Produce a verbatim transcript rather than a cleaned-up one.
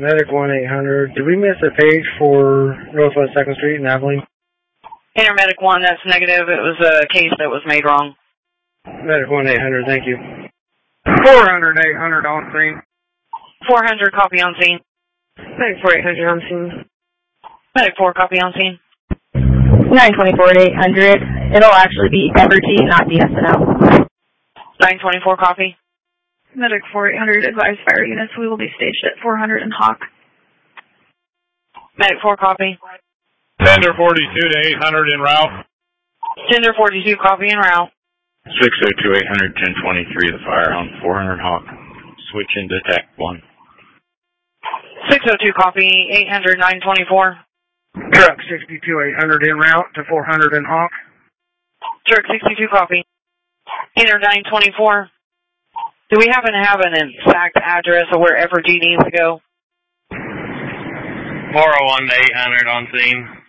Medic one eight hundred. Did we miss a page for Northwest second Street in Abilene? Intermedic one, that's negative. It was a case that was made wrong. Medic one eight hundred, thank you. four hundred, eight hundred on scene. four hundred, copy on scene. Medic four eight hundred on scene. Medic four, copy on scene. nine twenty-four eight hundred. It'll actually be Evergy, not D S N O. nine twenty-four, copy. Medic four eight hundred, advise fire units. We will be staged at four hundred and Hawk. Medic four, copy. Tender forty-two to eight hundred en route. Tender forty-two, copy en route. six oh two, eight hundred, ten twenty-three, the fire on four hundred Hawk. Switch into TAC one. six oh two, copy. eight hundred, nine twenty-four. Truck sixty-two, eight hundred en route to four hundred in Hawk. Truck sixty-two, copy. Enter nine twenty-four. Do we happen to have an exact address of where Evergy needs to go? four oh one to eight hundred on scene.